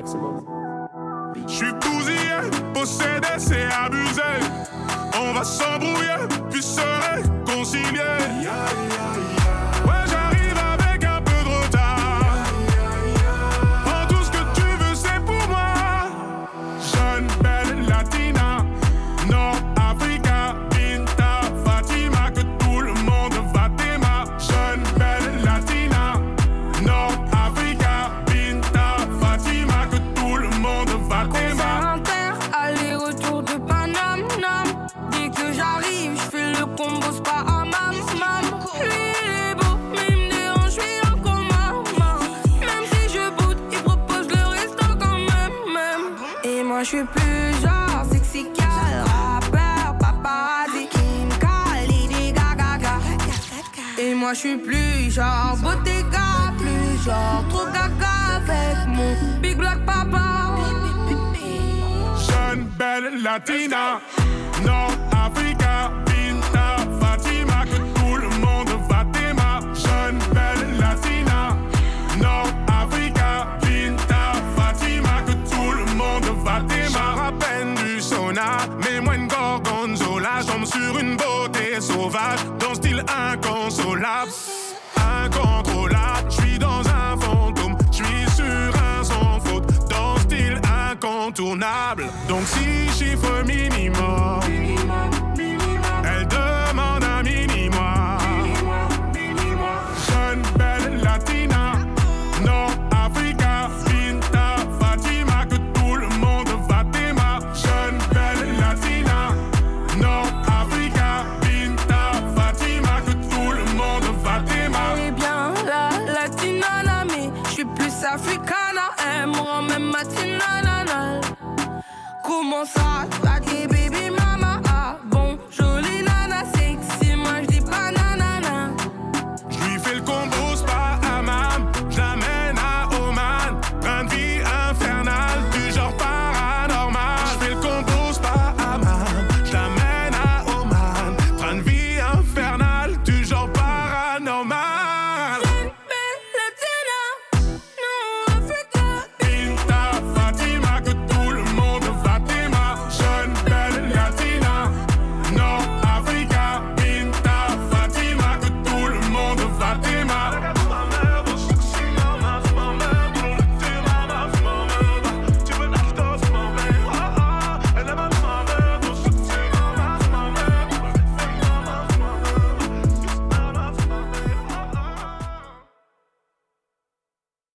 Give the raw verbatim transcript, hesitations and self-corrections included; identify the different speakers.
Speaker 1: maximum.
Speaker 2: J'suis bousillé, possédé, c'est abusé. On va s'embrouiller, puis se réconcilier. Ouais, j'arrive avec un peu de retard. Prends tout ce que tu veux, c'est pour moi. Jeune, belle, latina, Nord-Africa, Binta, Fatima, que tout le monde va t'aimer. Jeune, belle, latina, Nord-Africa, Binta, Fatima, que tout le monde va t'aimer.
Speaker 3: Aller-retour de Paname, nam. Dès que j'arrive, j'fais le combo, c'est pas à mam, mam. Lui il est beau, mais il me dérange, j'suis en coma, mam. Même si je boude, il propose le resto quand même, même. Et moi j'suis plus genre sexy gal, rappeur, paparazzi, Kim Khalid, Gaga, Gaga. Et moi j'suis plus genre Bottega, plus genre trop gaga avec mon big black papa.
Speaker 2: Jeune, belle, latina, Nord-Africa, Binta, Fatima, que tout le monde va t'aimer. Jeune, belle, latina, Nord-Africa, Binta, Fatima, que tout le monde va t'aimer. J'en rappelle du sauna, mais moi une gorgonzola. J'tombe sur une beauté sauvage, dans style inconsolable, incontrôlable. J'suis dans un fantôme, j'suis sur un sans faute, dans style incontournable. Donc si chiffre minimum, elle demande un mini-moi. Jeune, belle, latina, Nord-Africa, Binta, Fatima, que tout le monde va t'aimer. Jeune, belle, latina, Nord-Africa, Binta, Fatima, que tout le monde va t'aimer.
Speaker 3: Eh bien, la latina, la mais j'suis plus africana. Elle me rend même matinale. Comment ça, t'as des bébés?